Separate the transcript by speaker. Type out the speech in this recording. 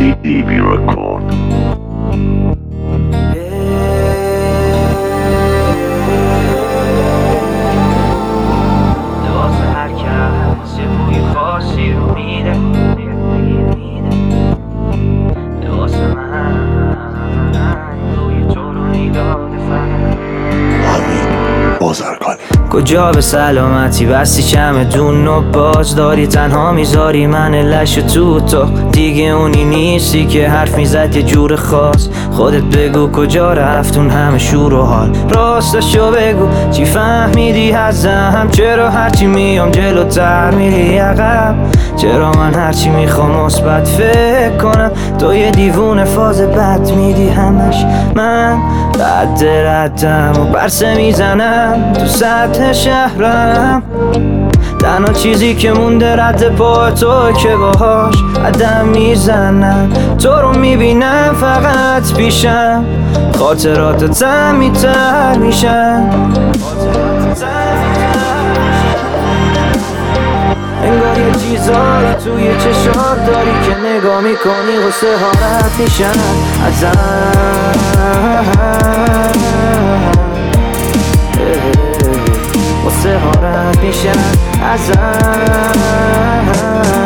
Speaker 1: DB Record.
Speaker 2: لباس هر کس یه بوی خاصی رو میده، لباس من روی تو رو میداده فقط
Speaker 1: همین بازرگانی.
Speaker 2: کجا به سلامتی بستی چمدون و باز داری تنها میذاری من لش تو دیگه اونی نیستی که حرف میزد یه جور خاص. خودت بگو کجا رفتون همه شور و حال، راستشو بگو چی فهمیدی ازم؟ چرا هرچی میام جلوتر میری عقب؟ چرا من هرچی میخوام مثبت فکر کنم تو یه دیوونه فاز بد میدی همش؟ من ردم و برسه میزنم تو سطح شهرم، تنها چیزی که مونده رد پا تو که باهاش عدم میزنم. تو رو میبینم فقط پیشم، خاطرات تعمی‌تر میشن، انگار یه چیزایی توی چشات داری که نگاه میکنی غصه ها رد میشن غصه ها رد میشن ازم.